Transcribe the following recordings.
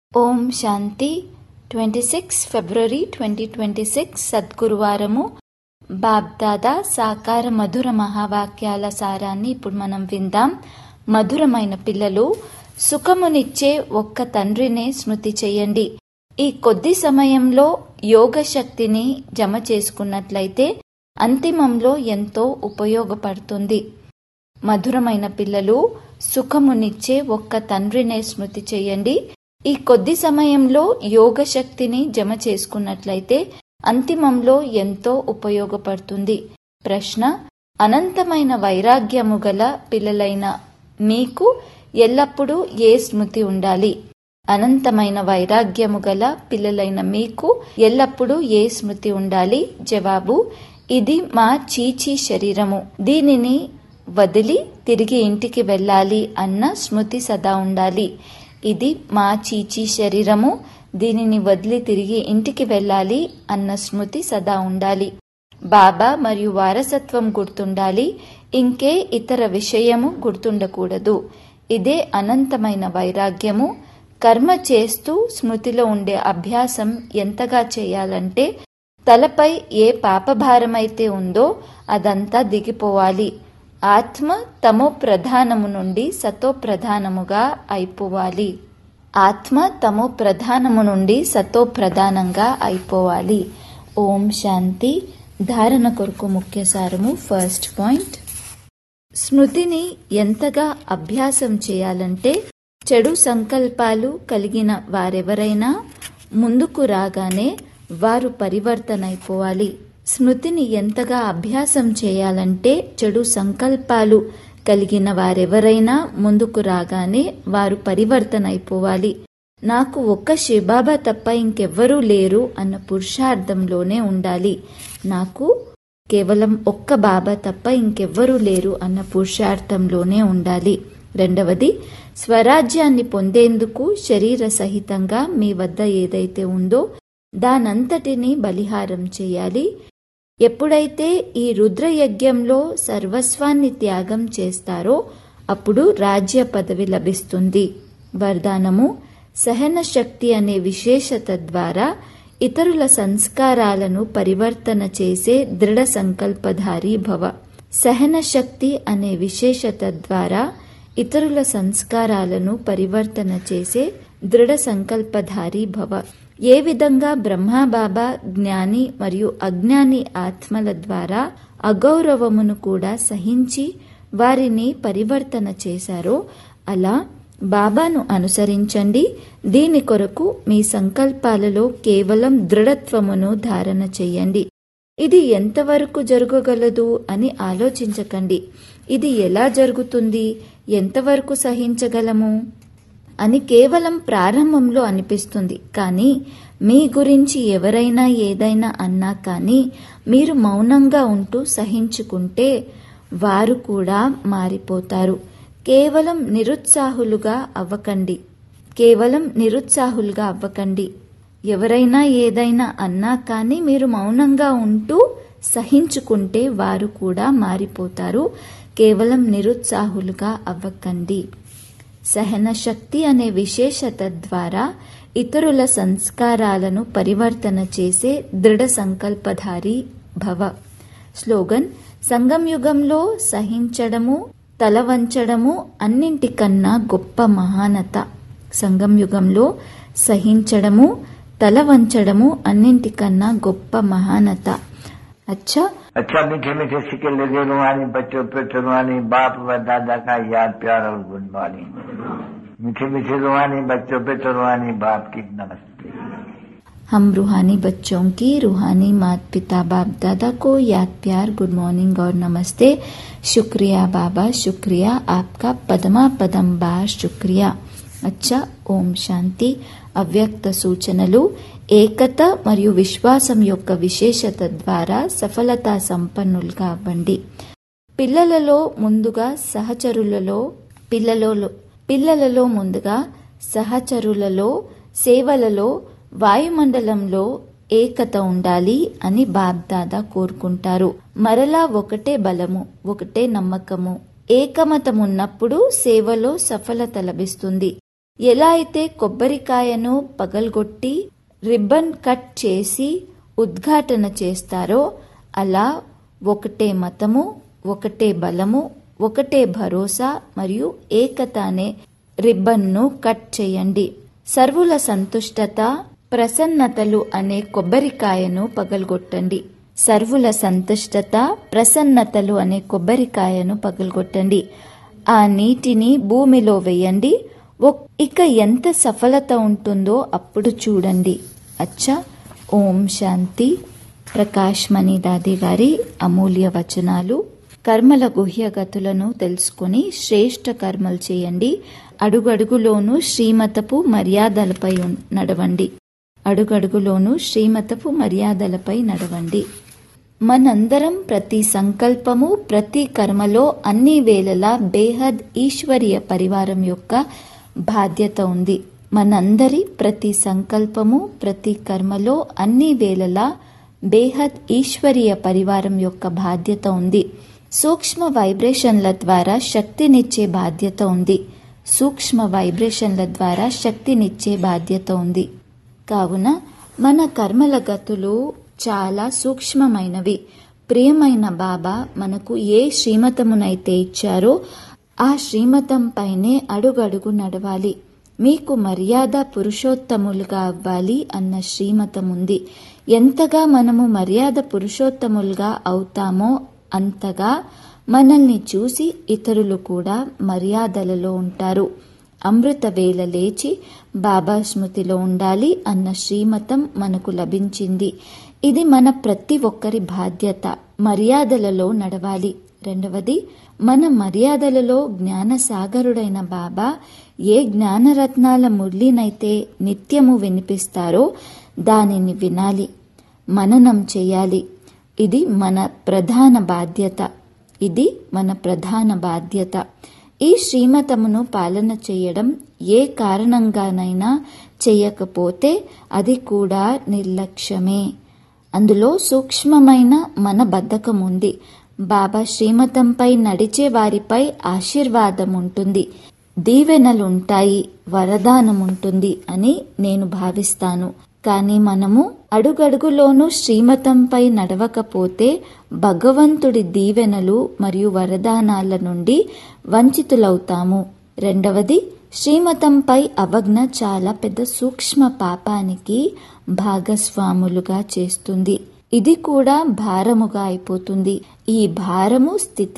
ఓం శాంతి 26 ఫిబ్రవరి 2026 సద్గురువారము. బాబ్దాదా సాకార మధుర మహావాక్యాల సారాన్ని ఇప్పుడు మనం విందాం. మధురమైన పిల్లలు, సుఖమునిచ్చే ఒక్క తండ్రినే స్మృతి చేయండి. ఈ కొద్ది సమయంలో యోగ శక్తిని జమ చేసుకున్నట్లయితే అంతిమంలో ఎంతో ఉపయోగపడుతుంది. మధురమైన పిల్లలు, సుఖమునిచ్చే ఒక్క తండ్రినే స్మృతి చేయండి. ఈ కొద్ది సమయంలో యోగ శక్తిని జమ చేసుకున్నట్లయితే అంతిమంలో ఎంతో ఉపయోగపడుతుంది. ప్రశ్న: అనంతమైన వైరాగ్యము గల పిల్లలైన మీకు ఎల్లప్పుడూ ఏ స్మృతి ఉండాలి? అనంతమైన వైరాగ్యము గల పిల్లలైన మీకు ఎల్లప్పుడూ ఏ స్మృతి ఉండాలి? జవాబు: ఇది మా చీచీ శరీరము, దీనిని వదిలి తిరిగి ఇంటికి వెళ్ళాలి అన్న స్మృతి సదా ఉండాలి. ఇది మా చీచీ శరీరము, దీనిని వదిలి తిరిగి ఇంటికి వెళ్ళాలి అన్న స్మృతి సదా ఉండాలి. బాబా మరియు వారసత్వం గుర్తుండాలి, ఇంకే ఇతర విషయము గుర్తుండకూడదు. ఇదే అనంతమైన వైరాగ్యము. కర్మ చేస్తూ స్మృతిలో ఉండే అభ్యాసం ఎంతగా చేయాలంటే తలపై ఏ పాపభారమైతే ఉందో అదంతా దిగిపోవాలి. ఆత్మ తమో ప్రధానము నుండి సతో ప్రధానముగా అయిపోవాలి. ఆత్మ తమో ప్రధానము నుండి సతో ప్రధానంగా అయిపోవాలి. ఓం శాంతి. ధారణ కొరకు ముఖ్య సారము. ఫస్ట్ పాయింట్: స్మృతిని ఎంతగా అభ్యాసం చేయాలంటే చెడు సంకల్పాలు కలిగిన వారెవరైనా ముందుకు రాగానే వారు పరివర్తనైపోవాలి. స్మృతిని ఎంతగా అభ్యాసం చేయాలంటే చెడు సంకల్పాలు కలిగిన వారెవరైనా ముందుకు రాగానే వారు పరివర్తనైపోవాలి. నాకు ఒక్క శివబాబా తప్ప ఇంకెవ్వరూ లేరు అన్న పురుషార్థంలోనే ఉండాలి. నాకు కేవలం ఒక్క బాబా తప్ప ఇంకెవ్వరూ లేరు అన్న పురుషార్థంలోనే ఉండాలి. రెండవది, స్వరాజ్యాన్ని పొందేందుకు శరీర సహితంగా మీ వద్ద ఏదైతే ఉందో దానంతటినీ బలిహారం చేయాలి. ఎప్పుడైతే ఈ రుద్రయజ్ఞంలో సర్వస్వాన్ని త్యాగం చేస్తారో అప్పుడు రాజ్య పదవి లభిస్తుంది. వరదానము: సహన శక్తి అనే విశేషత ద్వారా ఇతరుల సంస్కారాలను పరివర్తన చేసే దృఢ సంకల్పధారి భవ. సహన శక్తి అనే విశేషత ద్వారా ఇతరుల సంస్కారాలను పరివర్తన చేసే దృఢ సంకల్పధారి భవ. ఏ విధంగా బ్రహ్మబాబా జ్ఞాని మరియు అజ్ఞాని ఆత్మల ద్వారా అగౌరవమును కూడా సహించి వారిని పరివర్తన చేశారో అలా బాబాను అనుసరించండి. దీని కొరకు మీ సంకల్పాలలో కేవలం దృఢత్వమును ధారణ చేయండి. ఇది ఎంతవరకు జరగగలదు అని ఆలోచించకండి. ఇది ఎలా జరుగుతుంది, ఎంతవరకు సహించగలము అని కేవలం ప్రారంభంలో అనిపిస్తుంది. కానీ మీ గురించి ఎవరైనా ఏదైనా అన్నా కానీ మీరు మౌనంగా ఉంటూ సహించుకుంటే వారు కూడా మారిపోతారు. కేవలం నిరుత్సాహులుగా అవ్వకండి. ఎవరైనా ఏదైనా అన్నా కానీ మీరు మౌనంగా ఉంటూ సహించుకుంటే వారు కూడా మారిపోతారు. కేవలం నిరుత్సాహులుగా అవ్వకండి. సహన శక్తి అనే విశేషత ద్వారా ఇతరుల సంస్కారాలను పరివర్తన చేసే దృఢ సంకల్పధారి భవ. స్లోగన్: సంగం యుగంలో సహించడము, తల వంచడము అన్నింటికన్నా గొప్ప మహానత. సంగం యుగంలో సహించడము, తల వంచడము అన్నింటికన్నా గొప్ప మహానత. अच्छा मीठे मीठे सिक्के लगे रूहानी बच्चों पे रूहानी बाप व दादा का याद प्यार और गुड मॉर्निंग. मीठे मीठे रूहानी बच्चों पे रूहानी बाप की नमस्ते. हम रूहानी बच्चों की रूहानी माता पिता बाप दादा को याद प्यार गुड मॉर्निंग और नमस्ते. शुक्रिया बाबा, शुक्रिया आपका पदमा पदम बार शुक्रिया. अच्छा. ఓం శాంతి. అవ్యక్త సూచనలు: ఏకత మరియు విశ్వాసం యొక్క విశేషత ద్వారా సఫలతా సంపన్నులుగా అవ్వండి. పిల్లలలో ముందుగా సహచరులలో సేవలలో వాయుమండలంలో ఏకత ఉండాలి అని బాబ్దాదా కోరుకుంటారు. మరలా ఒకటే బలము, ఒకటే నమ్మకము, ఏకమతమున్నప్పుడు సేవలో సఫలత లభిస్తుంది. ఎలా అయితే కొబ్బరికాయను పగల్గొట్టి రిబ్బన్ కట్ చేసి ఉద్ఘాటన చేస్తారో అలా ఒకటే మతము, ఒకటే బలము, ఒకటే భరోసా మరియు ఏకత అనే రిబ్బన్ను కట్ చేయండి. సర్వుల సంతుష్టత, ప్రసన్నతలు అనే కొబ్బరికాయను పగల్గొట్టండి. సర్వుల సంతుష్టత, ప్రసన్నతలు అనే కొబ్బరికాయను పగల్గొట్టండి. ఆ నీటిని భూమిలో వేయండి. ఇక ఎంత సఫలత ఉంటుందో అప్పుడు చూడండి. అచ్చా. ఓం శాంతి. ప్రకాష్ మణి దాది గారి అమూల్య వచనాలు. కర్మల గుహ్యగతులను తెలుసుకుని శ్రేష్ఠ కర్మలు చేయండి. అడుగడుగులోనూ శ్రీమతపు మర్యాదలపై నడవండి. అడుగడుగులోనూ శ్రీమతపు మర్యాదలపై నడవండి. మనందరం ప్రతి సంకల్పము, ప్రతి కర్మలో అన్ని వేళలా బేహద్ ఈశ్వరీయ పరివారం యొక్క బాధ్యత ఉంది. మనందరి ప్రతి సంకల్పము, ప్రతి కర్మలో అన్ని వేళలా బేహద్ ఈశ్వరీయ పరివారం యొక్క బాధ్యత ఉంది. సూక్ష్మ వైబ్రేషన్ల ద్వారా శక్తినిచ్చే బాధ్యత ఉంది. సూక్ష్మ వైబ్రేషన్ల ద్వారా శక్తినిచ్చే బాధ్యత ఉంది. కావున మన కర్మల గతులు చాలా సూక్ష్మమైనవి. ప్రియమైన బాబా మనకు ఏ శ్రీమతమునైతే ఇచ్చారో ఆ శ్రీమతం పైనే అడుగడుగు నడవాలి. మీకు మర్యాద పురుషోత్తములుగా అవ్వాలి అన్న శ్రీమతం ఉంది. ఎంతగా మనము మర్యాద పురుషోత్తములుగా అవుతామో అంతగా మనల్ని చూసి ఇతరులు కూడా మర్యాదలలో ఉంటారు. అమృత వేళ లేచి బాబా స్మృతిలో ఉండాలి అన్న శ్రీమతం మనకు లభించింది. ఇది మన ప్రతి ఒక్కరి బాధ్యత. మర్యాదలలో నడవాలి. రెండవది, మన మర్యాదలలో జ్ఞానసాగరుడైన బాబా ఏ జ్ఞానరత్నాల మురళినైతే నిత్యము వినిపిస్తారో దానిని వినాలి, మననం చేయాలి. ఇది మన ప్రధాన బాధ్యత. ఇది మన ప్రధాన బాధ్యత. ఈ శ్రీమతమును పాలన చేయడం ఏ కారణంగానైనా చేయకపోతే అది కూడా నిర్లక్ష్యమే. అందులో సూక్ష్మమైన మన బద్ధకం ఉంది. బాబా శ్రీమతంపై నడిచే వారిపై ఆశీర్వాదం ఉంటుంది, దీవెనలుంటాయి, వరదానం ఉంటుంది అని నేను భావిస్తాను. కానీ మనము అడుగడుగులోనూ శ్రీమతంపై నడవకపోతే భగవంతుడి దీవెనలు మరియు వరదానాల నుండి వంచితులవుతాము. రెండవది, శ్రీమతంపై అవజ్ఞ చాలా పెద్ద సూక్ష్మ పాపానికి భాగస్వాములుగా చేస్తుంది. ఇది కూడా భారముగా అయిపోతుంది. ఈ భారము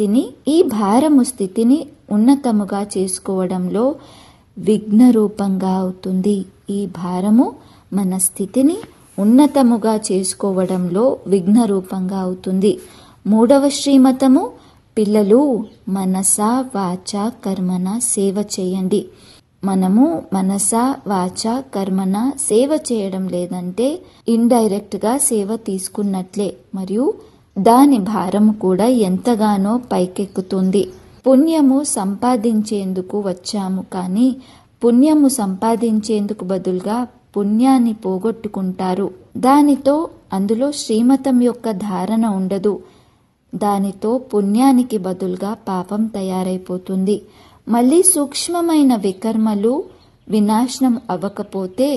స్థితిని ఉన్నతముగా చేసుకోవడంలో విఘ్న రూపంగా అవుతుంది. ఈ భారము మన స్థితిని ఉన్నతముగా చేసుకోవడంలో విఘ్న రూపంగా అవుతుంది. మూడవ శ్రీమతము, పిల్లలు మనస వాచ కర్మన సేవ చేయండి. మనము మనస వాచ కర్మన సేవ చేయడం లేదంటే ఇండైరెక్ట్ గా సేవ తీసుకున్నట్లే మరియు దాని భారము కూడా ఎంతగానో పైకెక్కుతుంది. పుణ్యము సంపాదించేందుకు వచ్చాము, కానీ పుణ్యము సంపాదించేందుకు బదులుగా పుణ్యాన్ని పోగొట్టుకుంటారు. దానితో అందులో శ్రీమతం యొక్క ధారణ ఉండదు. దానితో పుణ్యానికి బదులుగా పాపం తయారైపోతుంది. మళ్ళీ సూక్ష్మమైన వికర్మలు వినాశనం అవ్వకపోతే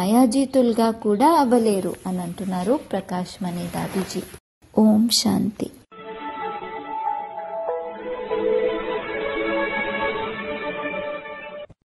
మాయాజీతులుగా కూడా అవ్వలేరు అని అంటున్నారు ప్రకాష్ మణి దాదీజీ. ఓం శాంతి.